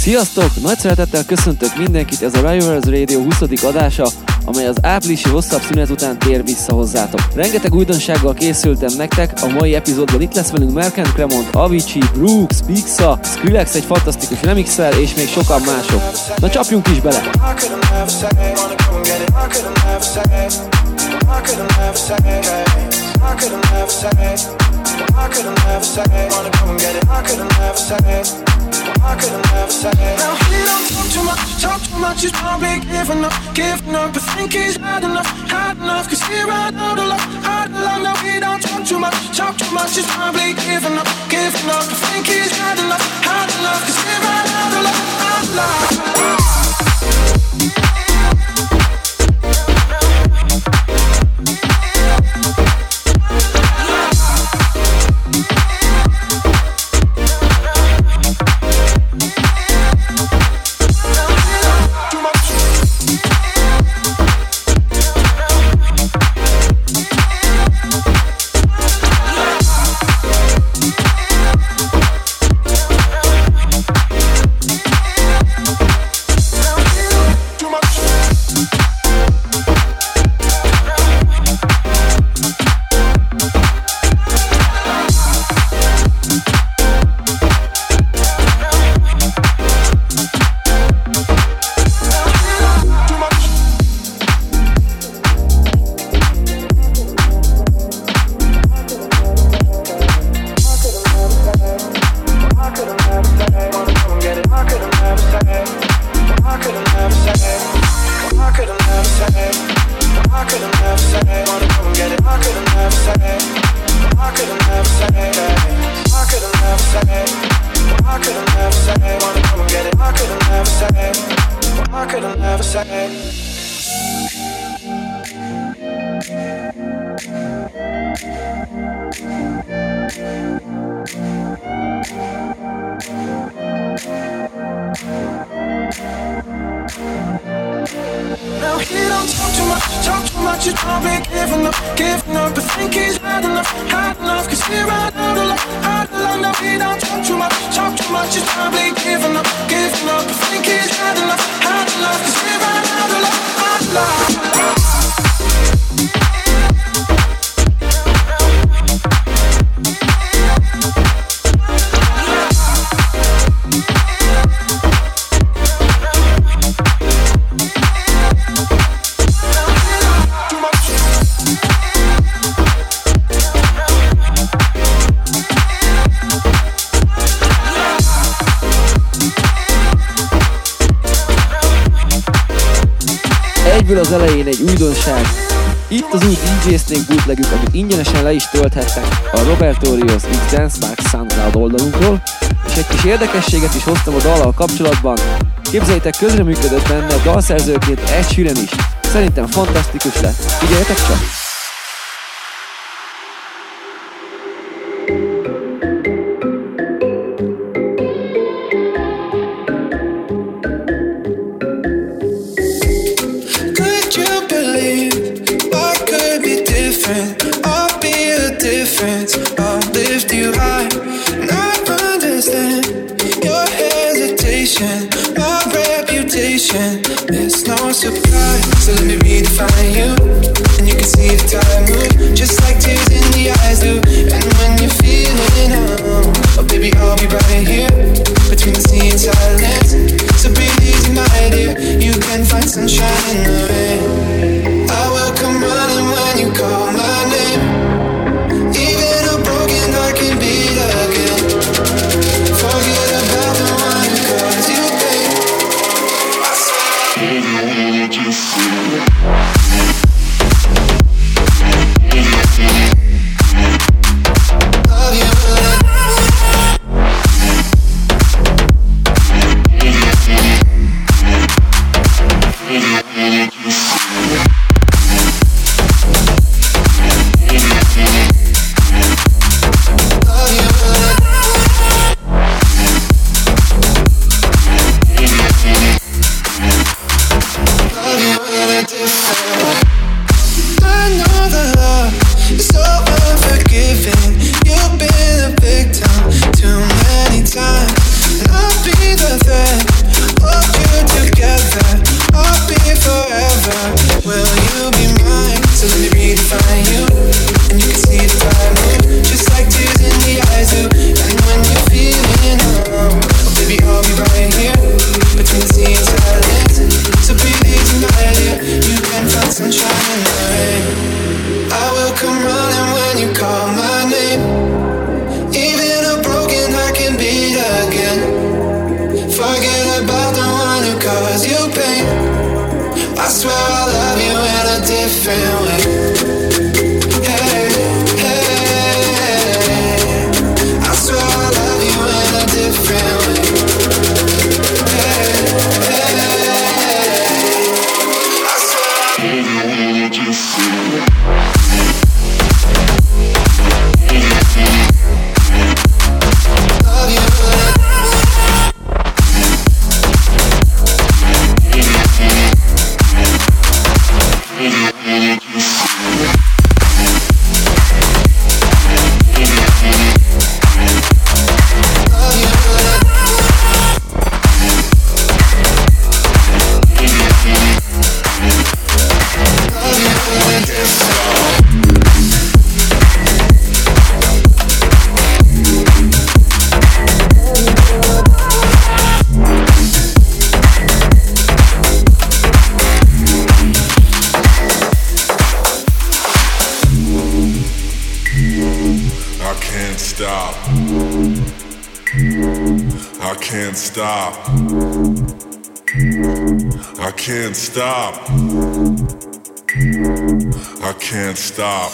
Sziasztok! Nagy szeretettel köszöntök mindenkit, ez a Rivals Radio 20. adása, amely az áprilisi hosszabb szünet után tér vissza hozzátok. Rengeteg újdonsággal készültem nektek, a mai epizódban itt lesz velünk Merk & Cremont, Avicii, Brooks, Pixa, Skrillex egy fantasztikus remixel és még sokan mások. Na csapjunk is bele! Now he don't talk too much, he's probably giving up, but think he's hard enough, cause he ran out of luck, now he don't talk too much, he's probably giving up, but think he's hard enough, cause he ran out of luck, Egyből az elején egy újdonság. Itt az új DJ Snake bootlegük, amit ingyenesen le is tölthettek a Robertorios X Dance Park SoundCloud oldalunkról, és egy kis érdekességet is hoztam a dallal kapcsolatban. Képzeljétek, közreműködött benne dalszerzőként Ed Sheeran is. Szerintem fantasztikus lett. Figyeljetek csak! I'll lift you high, and I understand your hesitation, my reputation. It's no surprise, so let me redefine you, and you can see the time move, just like tears in the eyes do. And when you're feeling oh baby, I'll be right here, between the sea and silence. So breathe easy, my dear, you can find sunshine in the rain. I will come running when you call my name. Yeah. different way. Hey, hey, I swear I love you in a different way. Hey, hey, I swear I love you in a different way. Can't stop. I can't stop.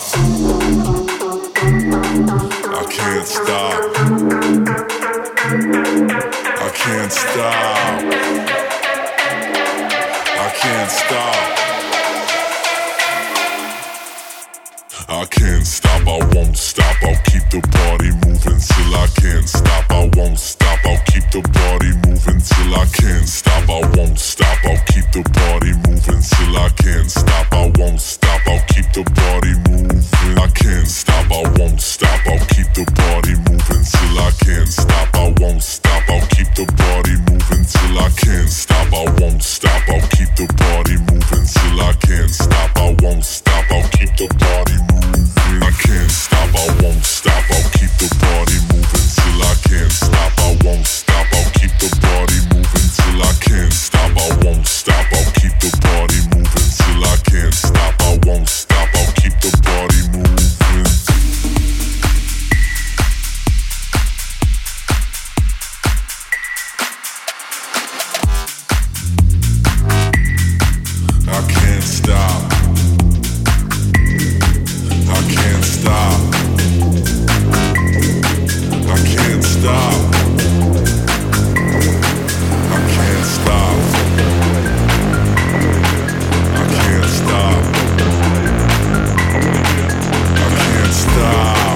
I can't stop. I can't stop. I can't stop. I can't stop. I won't stop. I'll keep the party moving till I can't stop. I won't stop. I'll keep the party moving till I can't stop. I won't stop. I'll keep the party moving till I can't stop. I won't stop. I'll keep the party moving. I can't stop. I won't stop. I'll keep the party moving till I can't stop. I won't stop. I'll keep the party moving till I can't stop. I won't stop. I'll keep the party moving till I can't stop. I won't stop. I'll keep the party moving. I can't stop. I won't stop. I'll keep the party moving till I can't stop. I won't stop. I'll keep the party moving till I can't stop. I won't stop. I'll keep the party moving till I can't stop. I won't stop. I'll keep the party moving. I can't stop. I can't stop. I can't stop. I can't stop. I can't stop. I can't stop.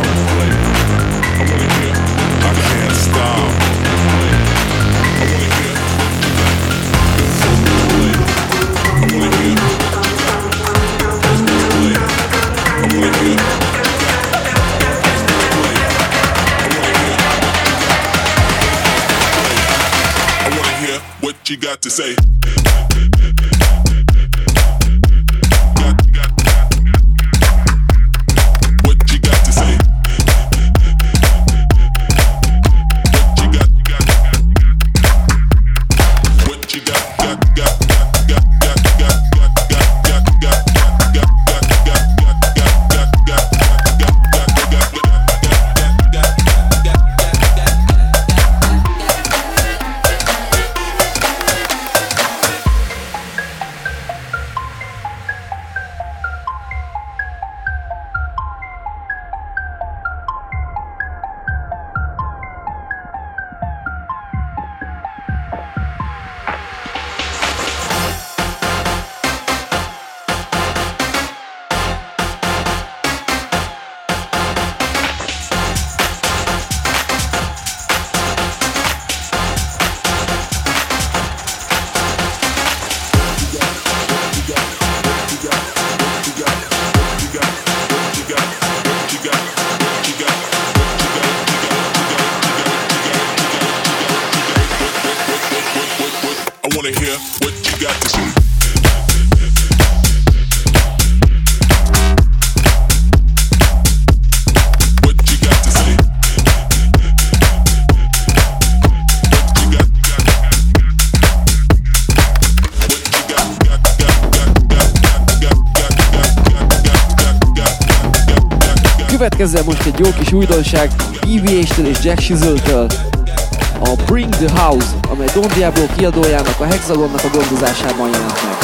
I can't stop. What you got to say? What you got to say? What you got? Következzen most egy jó kis újdonság EVH-től és Jack Shizzle-től. a Bring the House, amely Don Diablo kiadójának a Hexagonnak a gondozásában jelent meg.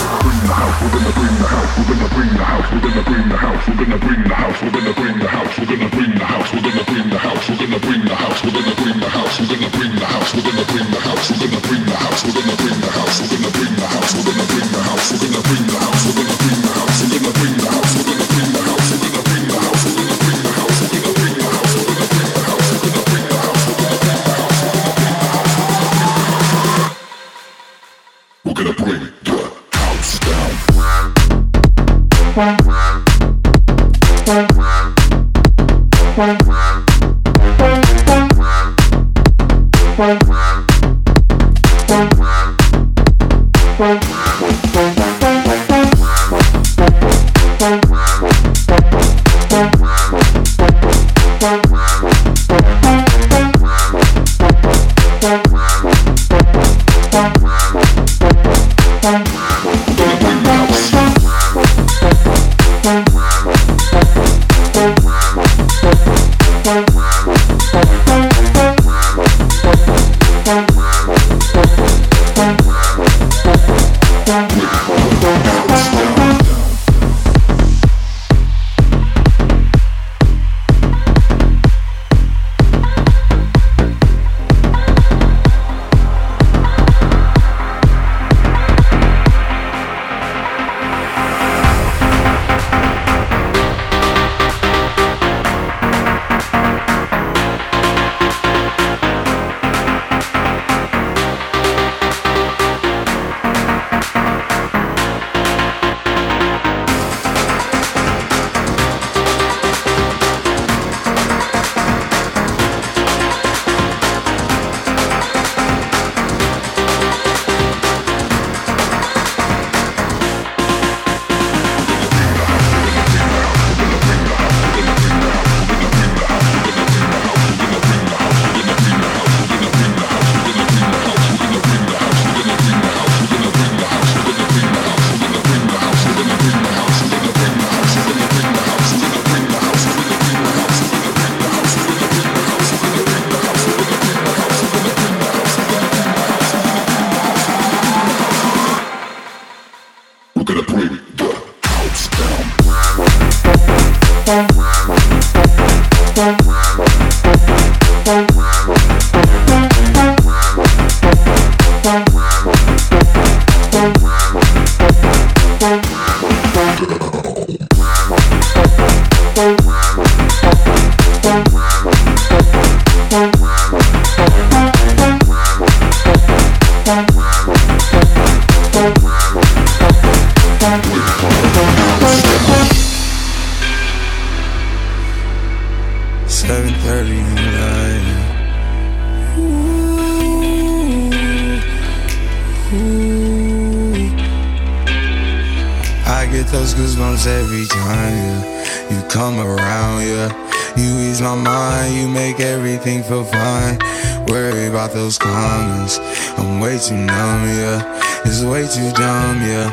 Every time, yeah, you come around, yeah, you ease my mind, you make everything feel fine. Worry about those comments, I'm way too numb, yeah, it's way too dumb, yeah.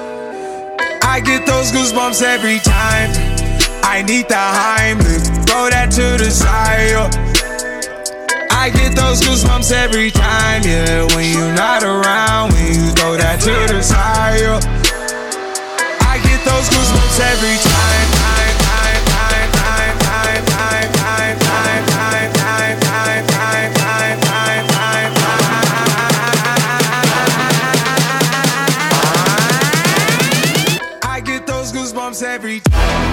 I get those goosebumps every time, I need the Heimlich, throw that to the side, yeah. I get those goosebumps every time, yeah, when you're not around, when you throw that to the side, yeah. I get those goosebumps every time. I get those goosebumps every time.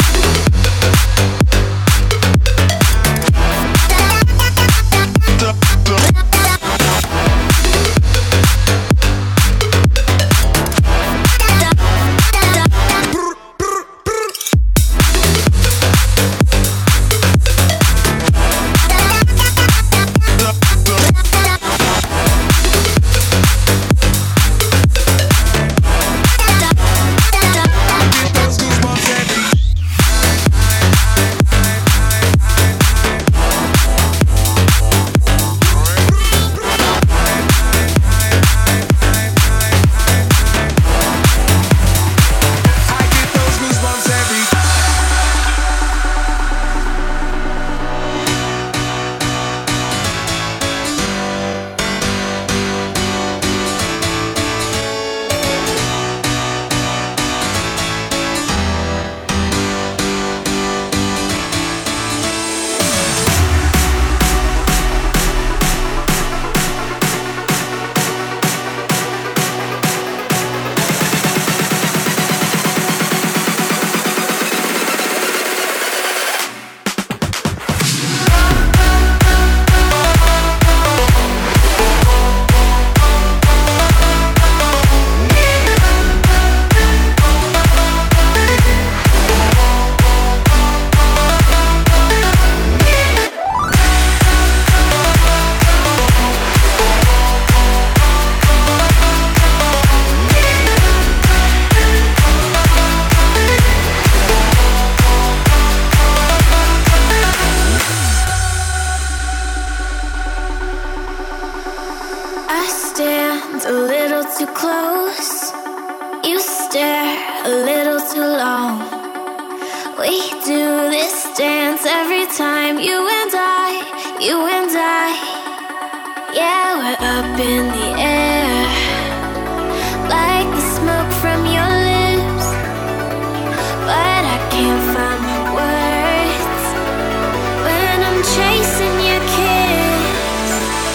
a little too close. You stare a little too long. We do this dance every time, you and I, you and I. Yeah, we're up in the air, like the smoke from your lips. But I can't find my words when I'm chasing your kiss.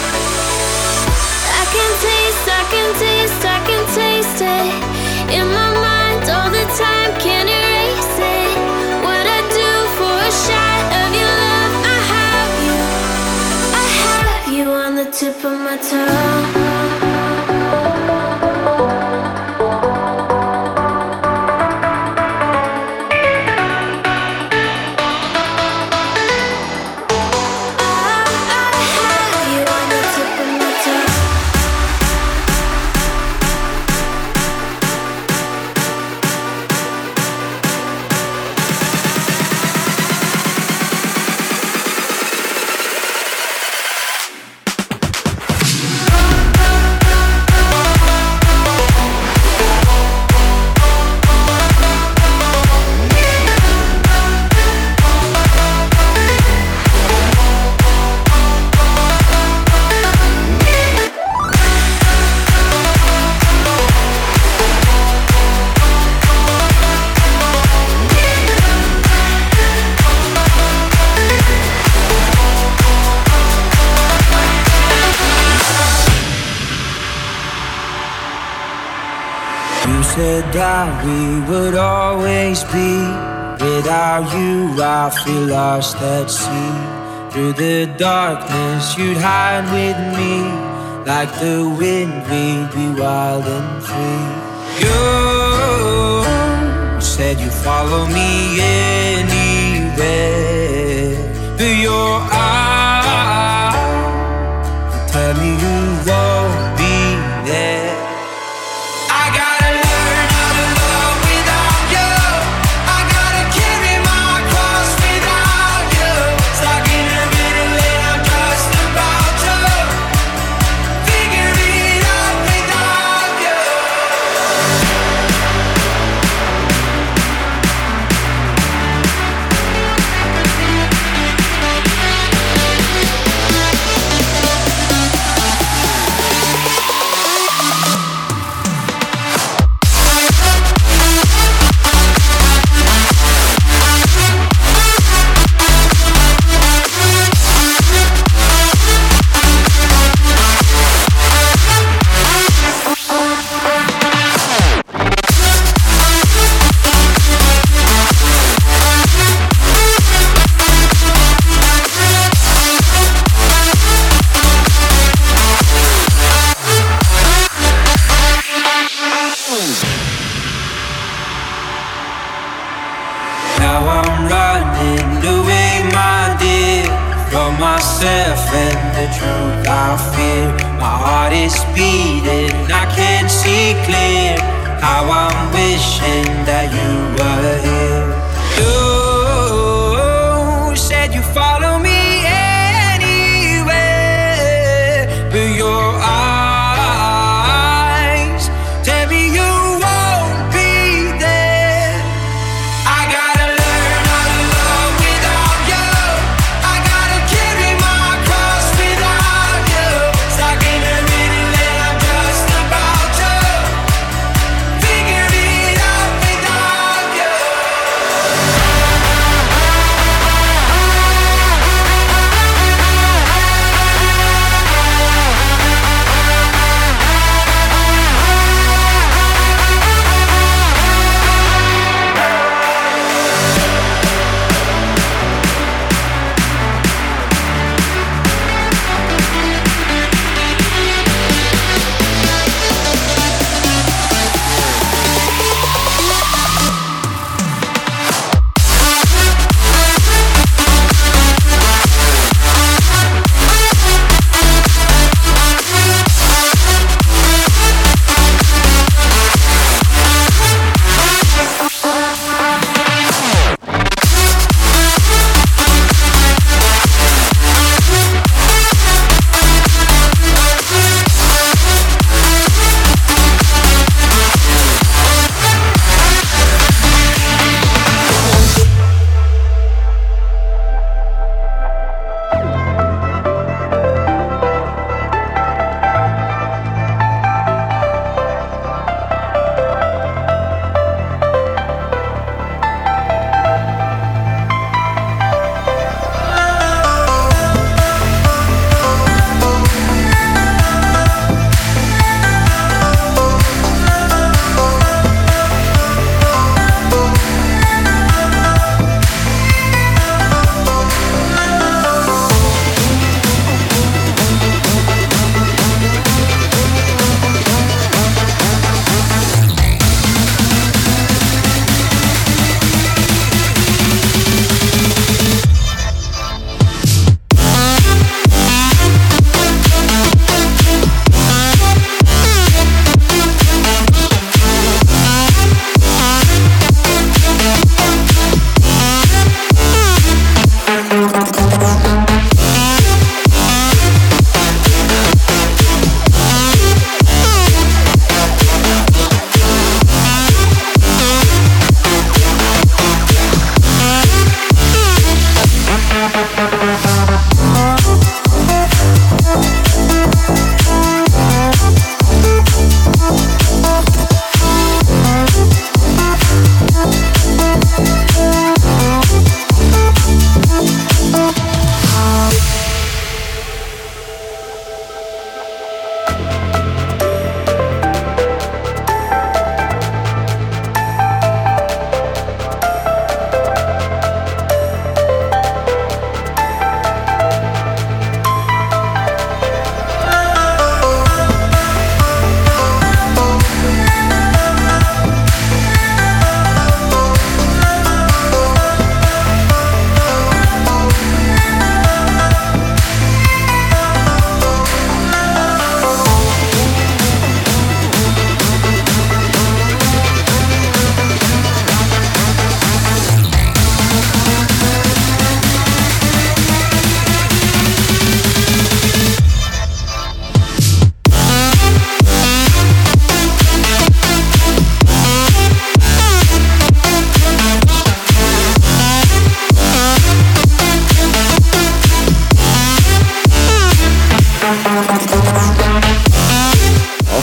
I can taste, I can taste, I can taste it in my mind all the time, can't erase it. What I do for a shot of your love, I have you on the tip of my tongue. Said that we would always be. Without you, I feel lost at sea. Through the darkness, you'd hide with me. Like the wind, we'd be wild and free. You said you'd follow me anywhere. But your eyes tell me you won't be there. And the truth I fear, my heart is beating, I can't see clear. How I'm wishing that you were here. You said you follow me anywhere, but your eyes tell me you won't be there. I gotta learn how to love without you. I gotta carry my cross without you. Stuck in a minute, I'm just about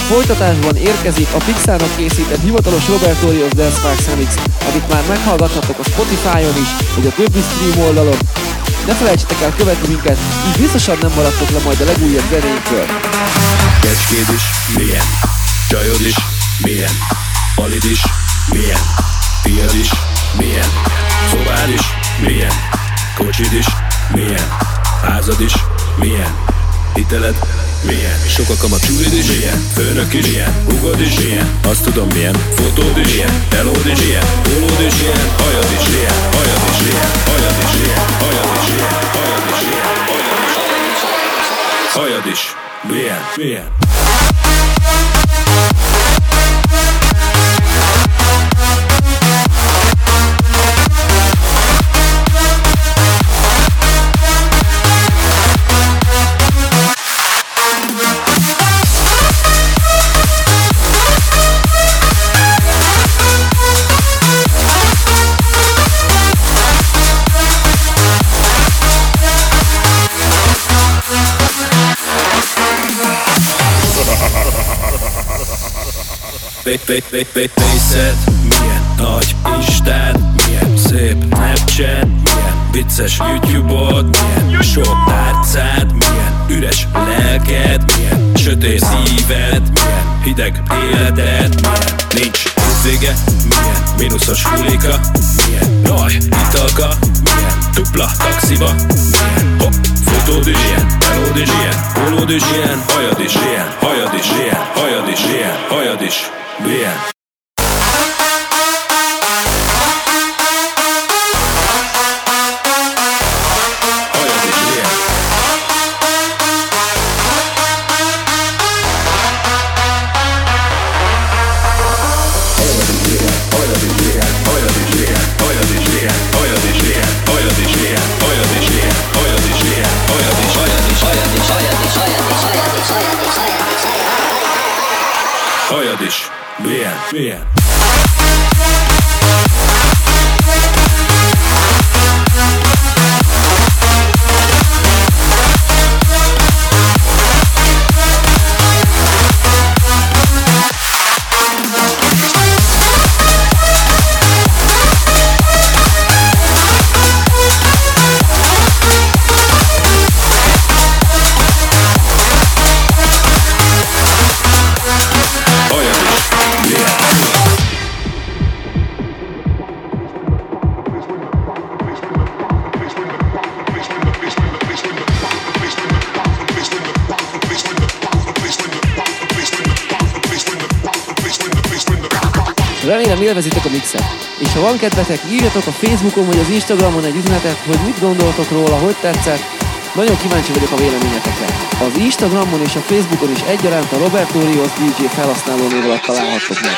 Folytatásban érkezik a Pixarnak készített hivatalos Robertorius Dance Parks Remix, amit már meghallgathatok a Spotify-on is, vagy a többi stream oldalon. Ne felejtsetek el követni minket, így biztosan nem maradtok le majd a legújabb zenéinkről. Kecskéd is milyen, csajod is milyen, palid is milyen, tiad is milyen, szobád is milyen, kocsid is milyen, házad is milyen, hiteled milyen, sok a kamat csúlid is milyen, főnök is milyen, húgod is milyen, azt tudom milyen, fotód is milyen, telód is milyen, pólód is milyen, hajad is milyen, hajad is milyen, hajad is milyen, hajad is milyen, hajad is milyen, hajad is milyen, milyen. Pészed, milyen nagy Instád, milyen szép Snapchat, milyen vicces YouTube-od, milyen sok tárcád, milyen üres lelked, milyen sötét szíved, milyen hideg életed, milyen nincs vége, milyen mínuszos hulika, milyen raj, italka, milyen dupla taxiba, milyen hopp, fotód is ilyen, telód is ilyen, pólód is ilyen, hajad is ilyen, hajad is ilyen, hajad is ilyen, hajad is milyen. Hajad is milyen, milyen. Remélem élvezitek a mixet, és ha van kedvetek, írjatok a Facebookon vagy az Instagramon egy üzenetet, hogy mit gondoltok róla, hogy tetszett. Nagyon kíváncsi vagyok a véleményetekre. Az Instagramon és a Facebookon is egyaránt a Robertorius DJ felhasználó név alatt találhattok meg.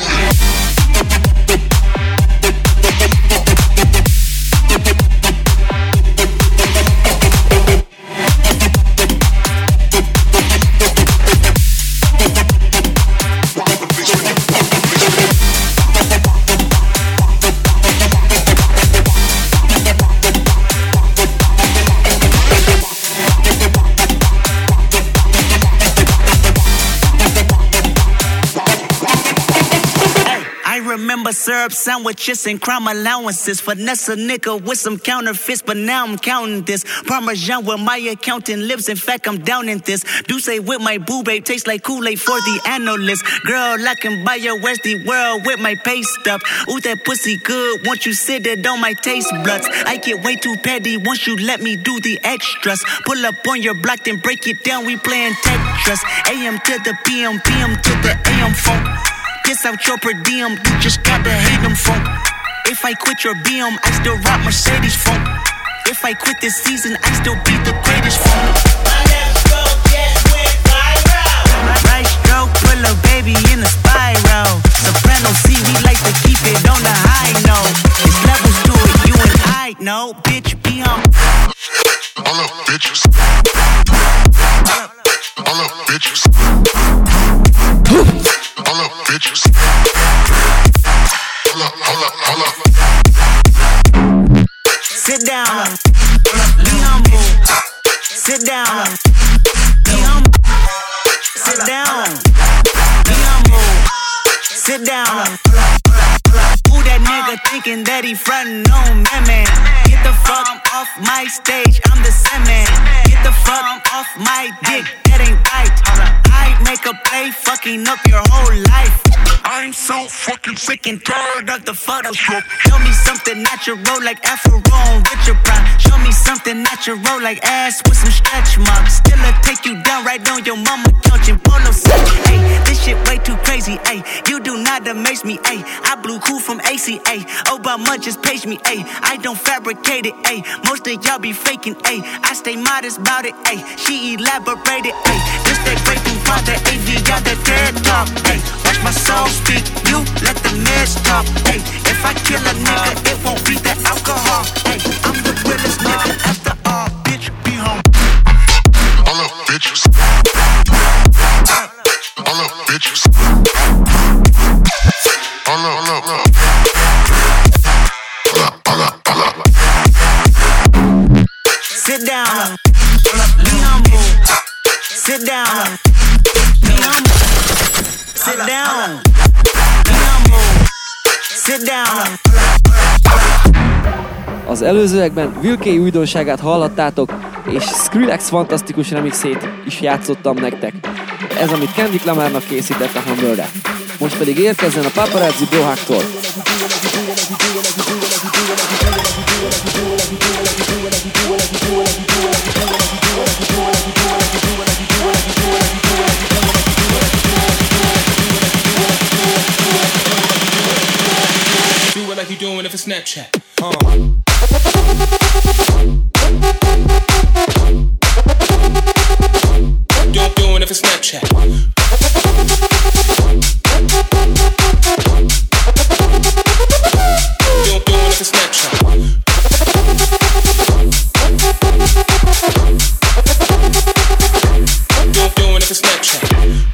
Remember syrup sandwiches and crime allowances. Finesse a nigga with some counterfeits, but now I'm counting this. Parmesan where my accountant lives. In fact, I'm down in this. Do say with my boo babe tastes like Kool-Aid for the analyst. Girl, I can buy your Westie world with my pay stuff. Ooh, that pussy good. Once you sit it on my taste buds. I get way too petty once you let me do the extras. Pull up on your block, then break it down. We playing Tetris. AM to the PM, PM to the AM phone. Kiss out your per diem, you just gotta hate them phone. If I quit your BM, I still rock Mercedes phone. If I quit this season, I still be the greatest phone. My left stroke just went viral. My right stroke put a baby in a spiral. Soprano C, we like to keep it on the high note. It's levels to it, you and I know. Bitch, be on. All up, bitches. All up, bitches. All up, bitches. Hold up. Sit down. Be humble. Sit down. Be humble. Sit down. Be humble. Sit down. Who that nigga thinking that he frontin' on me, man? Get the fuck off my stage, I'm the same man. Get the fuck off my dick, that ain't right. I make a play, fucking up your whole life. I'm so fucking sick and tired of the Photoshop. Show me something natural like Afro on Richard Pryor. Show me something natural like ass with some stretch marks. Still I take you down right on your mama couch in polo set. Hey, this shit way too crazy. Hey, you do not amaze me. Hey, I blew cool from ACA. Obama just page me. Hey, I don't fabricate it. Hey, most of y'all be faking. Hey, I stay modest about it. Hey, she elaborated. Hey, this that great thing from the AV got the TED talk. Hey, watch my soul speak. You let the mess talk. Hey, if I kill a nigga, it won't be the alcohol. Hey, I'm the realest nigga after all. Bitch, be home. All up, bitches. All up, bitches. All up. Sit down. Be humble. Sit down. Be humble. Sit down. Be humble. Sit down. Az előzőekben Will K újdonságát hallhattátok, és Skrillex fantasztikus remixét is játszottam nektek. Ez, amit Kendrick Lamarnak készített a Humble-re. Most pedig érkezzen a Paparazzi Brohaktól. Do it like you doing if it's Snapchat. Doing if it's Snapchat. Doing if it's Snapchat. Doing if it's Snapchat.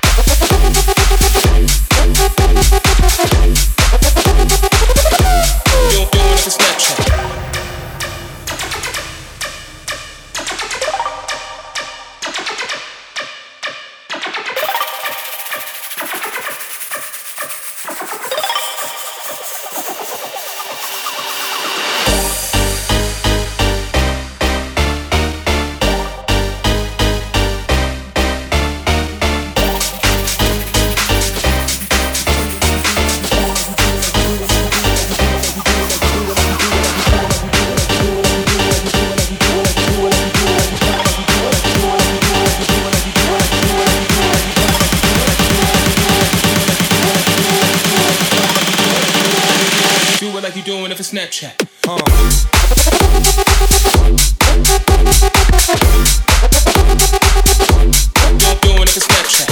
Snapchat. Doing it for Snapchat.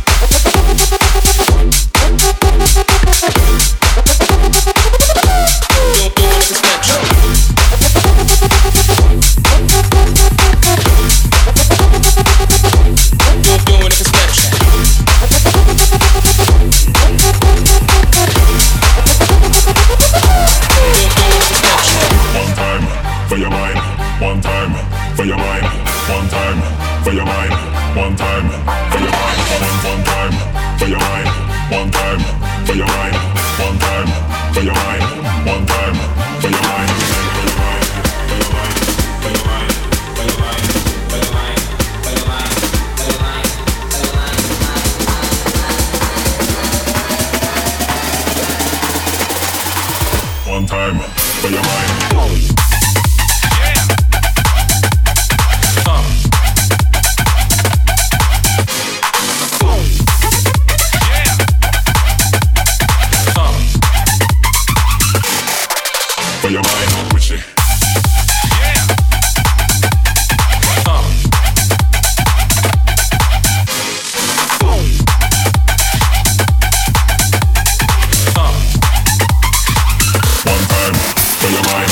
Doing it for Snapchat. Doing it for Snapchat. For your mind, one time, for your mind, one time, for your mind, one time, for your mind, one time, for your mind, one time, for your mind, one time, for your mind, one time, for your mind, one time, for your mind. For your mind, with you. One time, for your mind.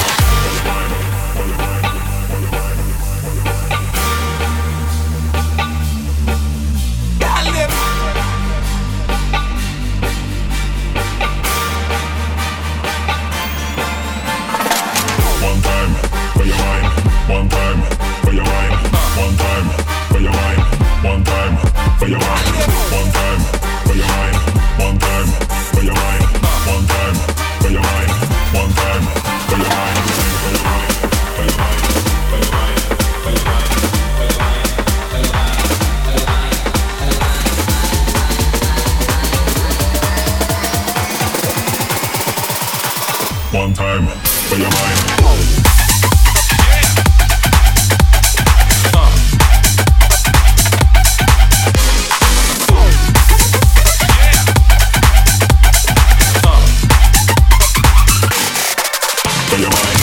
One time for your mind. For your mind.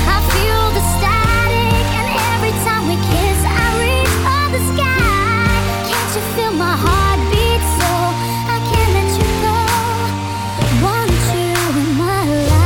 I feel the static, and every time we kiss, I reach for the sky. Can't you feel my heartbeat? So I can't let you go. Want you in my life.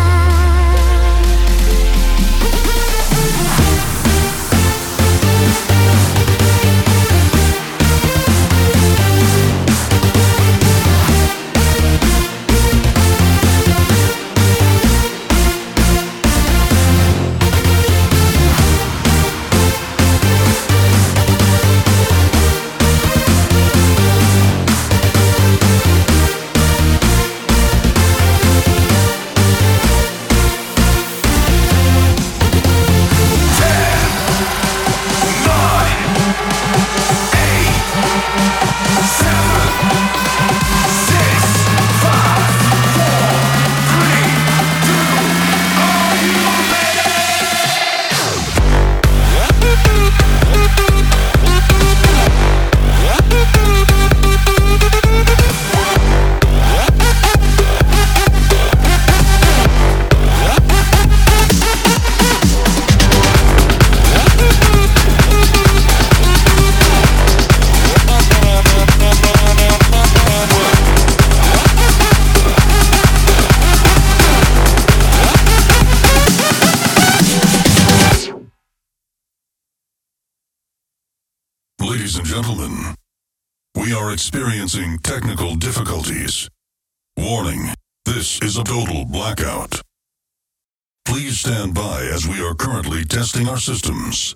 Ladies and gentlemen, we are experiencing technical difficulties. Warning, this is a total blackout. Please stand by as we are currently testing our systems.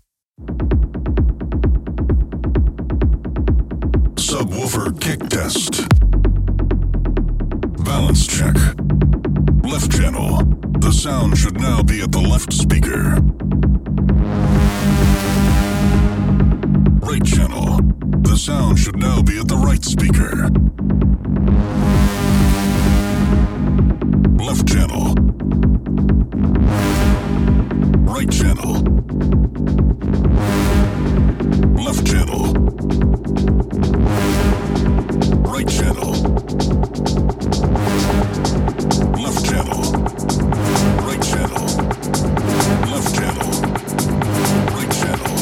Subwoofer kick test. Balance check. Left channel. The sound should now be at the left speaker. Right channel. The sound should now be at the right speaker. Left channel. Right channel. Left channel. Right channel. Left channel. Right channel. Left channel. Right channel.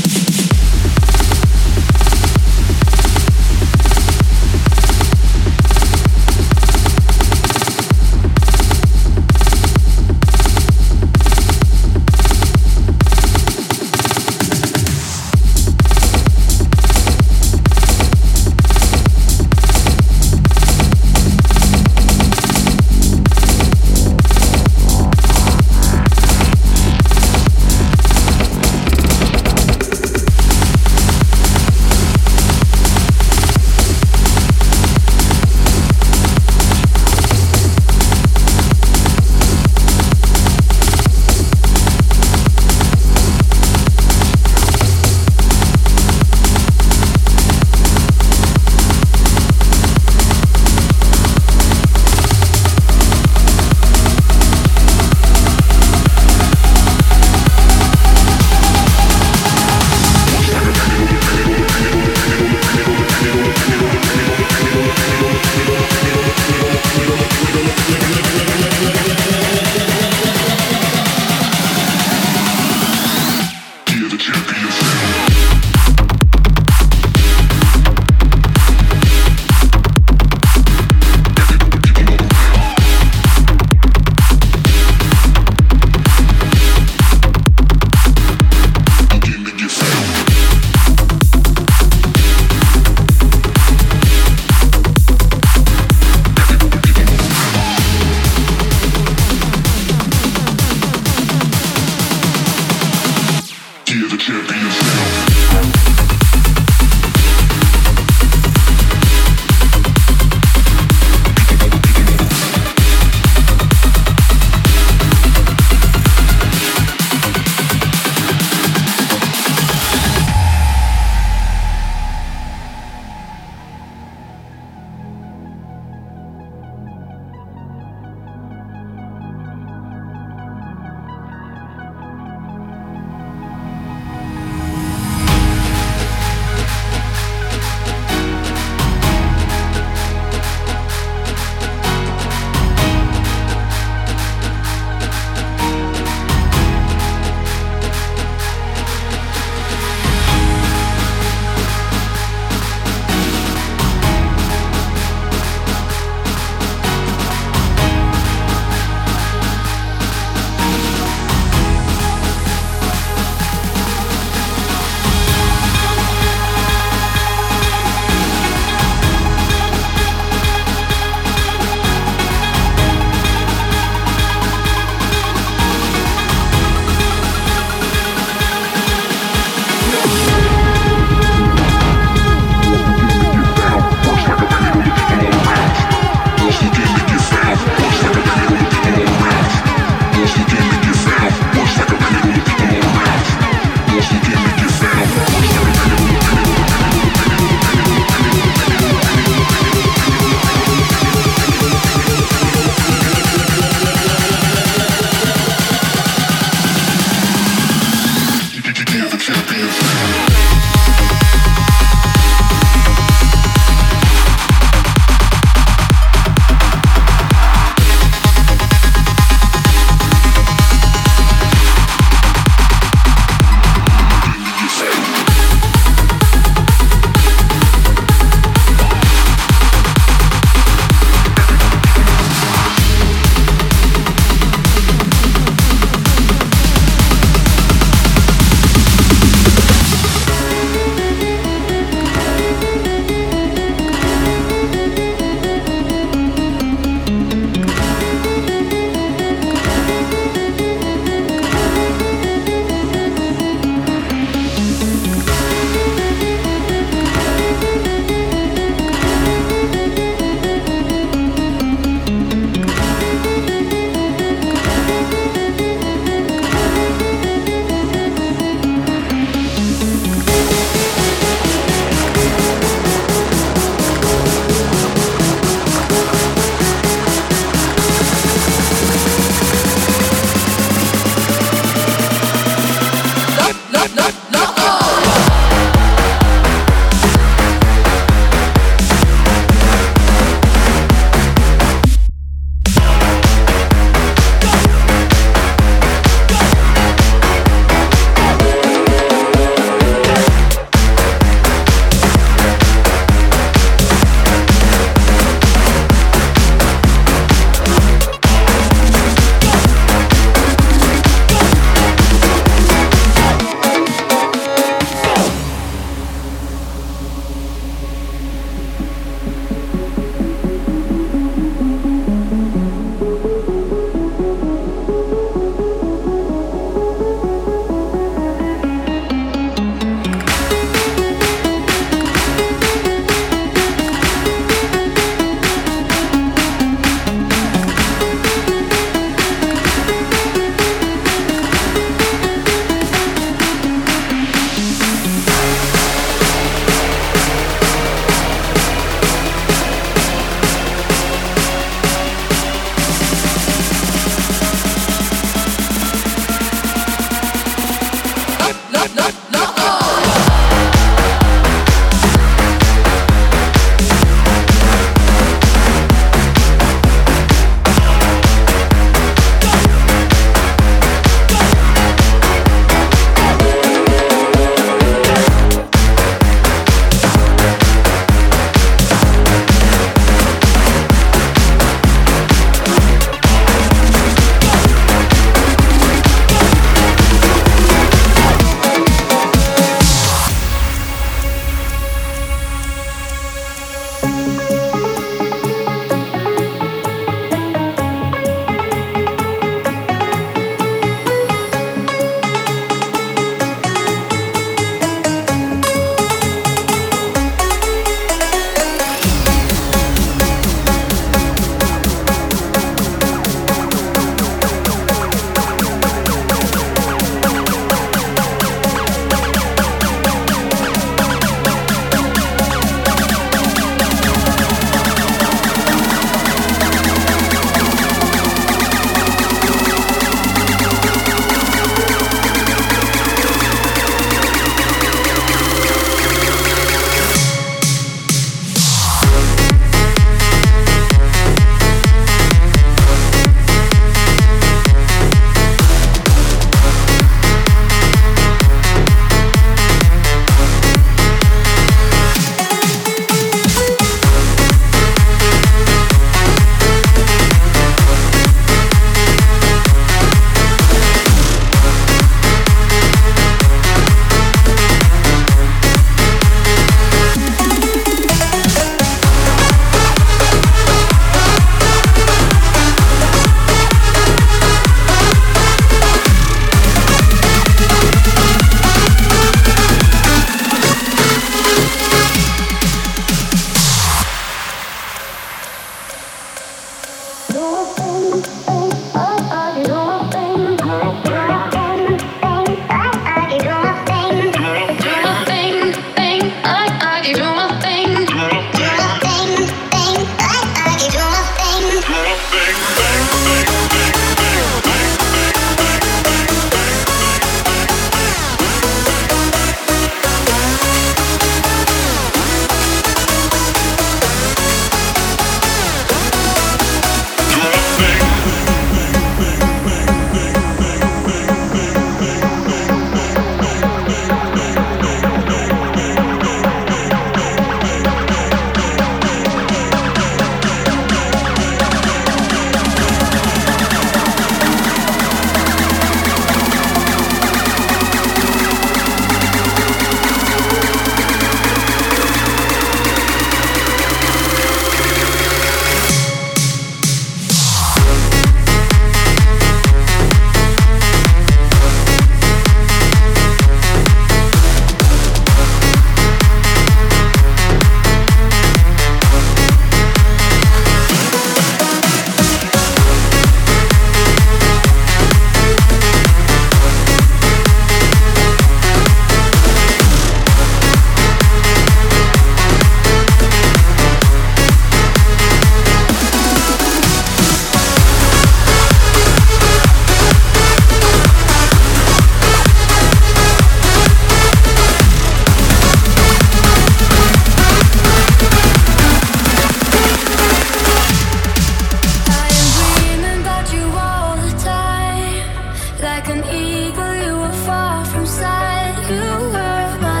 like an eagle, you were far from sight. You were my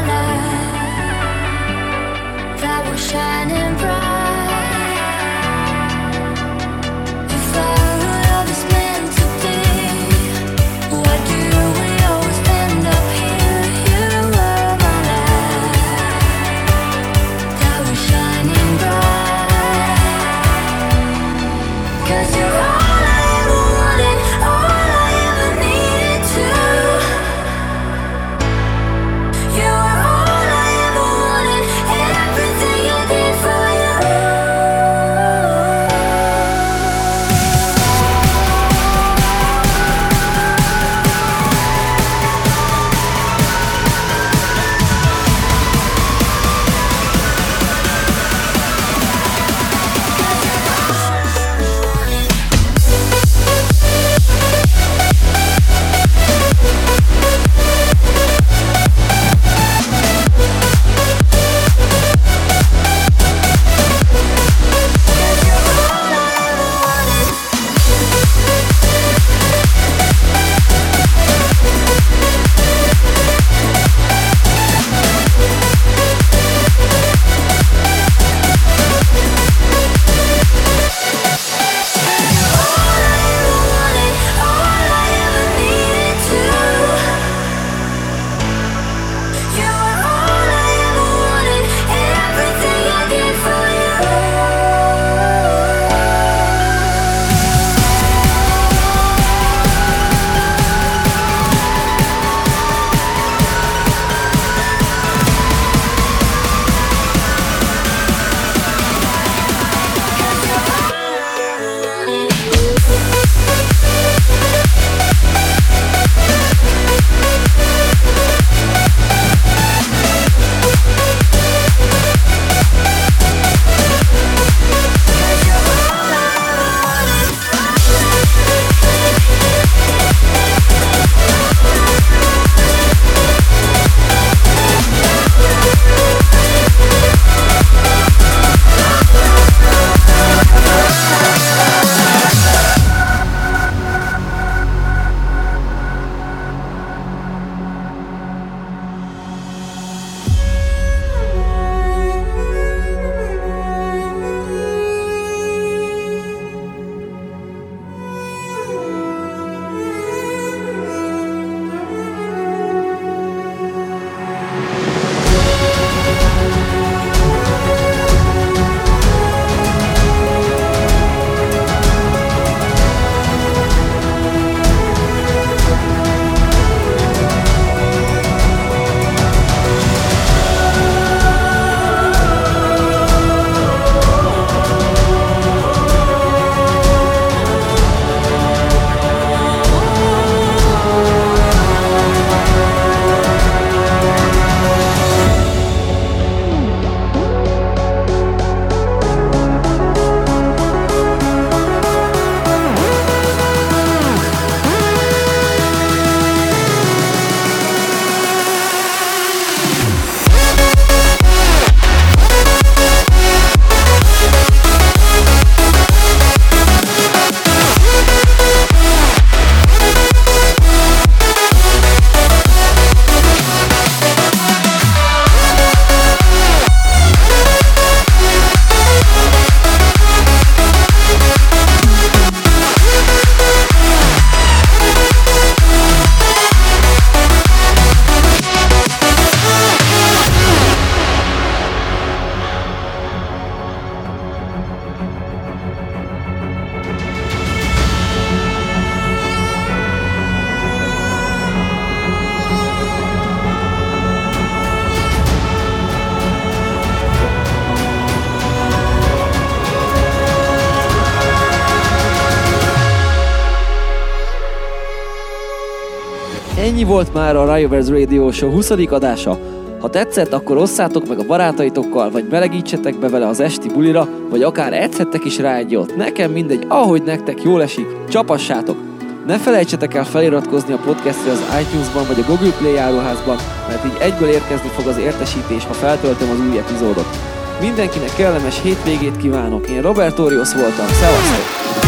light that was shining bright. If our love is meant to be, why do we always end up here? You were my light that was shining bright. 'Cause you're all I ever wanted, all I ever needed too. You were all I ever wanted, everything I did for you. Ennyi volt már a Rivers Radio Show 20. adása. Ha tetszett, akkor osszátok meg a barátaitokkal, vagy melegítsetek be vele az esti bulira, vagy akár edzhettek is rá egy jót. Nekem mindegy, ahogy nektek jól esik, csapassátok! Ne felejtsetek el feliratkozni a podcastre az iTunes-ban vagy a Google Play járóházban, mert így egyből érkezni fog az értesítés, ha feltöltöm az új epizódot. Mindenkinek kellemes hétvégét kívánok, én Robert Orios voltam, szevasztok!